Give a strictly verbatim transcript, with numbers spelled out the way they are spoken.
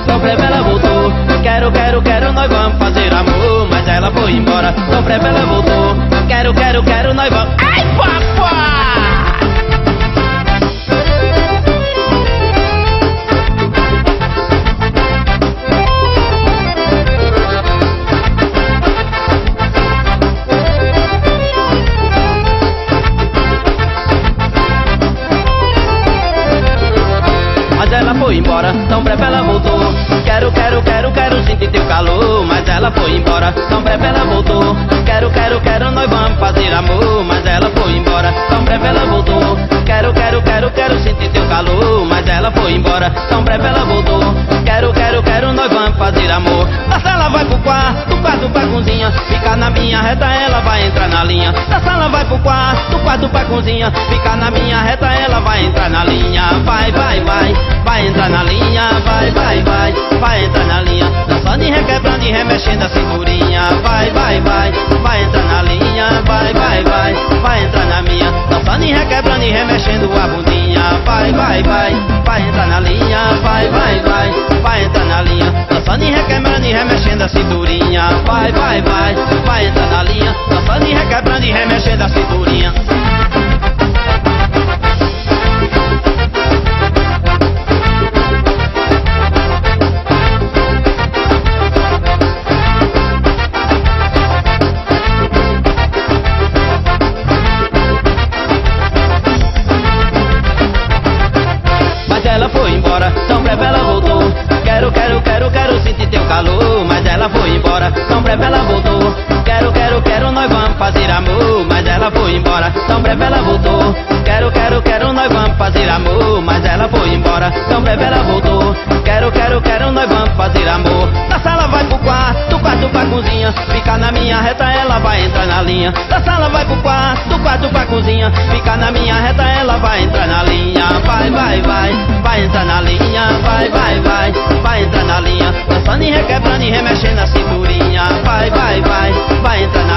tão breve ela voltou. Quero, quero, quero, nós vamos fazer amor, mas ela foi embora, tão breve ela voltou. Quero, quero, quero, nós vamos... Ai, papai! Ela foi embora, tão breve ela voltou. Quero, quero, quero, quero sentir teu calor, mas ela foi embora, tão breve ela voltou. Quero, quero, quero, nós vamos fazer amor, mas ela foi embora, tão breve ela voltou. Quero, quero, quero, quero sentir teu calor, mas ela foi embora, tão breve ela voltou. Quero, quero, quero, nós vamos fazer amor. Da sala vai pro quarto, do quarto pra cozinha, fica na minha reta, ela vai entrar na linha. Da sala vai pro quarto, do quarto pra cozinha, fica na minha reta, ela vai entrar na linha. Vai, vai, vai, vai entrar na linha, vai, vai, vai, vai entrar na linha. Dançando e requebrando e remexendo a cinturinha. Vai, vai, vai, vai entrar na linha, vai, vai, vai, vai entrar na minha. Dançando e requebrando e remexendo a bundinha. Vai, vai, vai, vai entrar na linha, vai, vai, vai, vai entrar na linha. Dançando e requebrando e remexendo a cinturinha. Vai, vai, vai, vai entrar na linha. Dançando e requebrando e remexendo a cinturinha. Ela foi embora, tão breve ela voltou. Quero, quero, quero, quero sentir teu calor, mas ela foi embora, tão breve ela voltou. Quero, quero, quero, nós vamos fazer amor, mas ela foi embora, tão breve ela voltou. Quero, quero, quero, nós vamos fazer amor, mas ela foi embora, tão breve ela voltou. Quero, quero, quero, nós vamos fazer amor. Da sala vai pro quarto, do quarto pra cozinha, fica na minha reta, ela vai entrar na linha. Da sala vai pro quarto, do quarto pra cozinha, fica na minha reta, ela vai entrar na linha. Vai, vai, vai, vai entrar na linha, vai, vai, vai, vai entrar na linha. Dançando e requebrando e remexendo a cinturinha. Vai, vai, vai, vai entrar na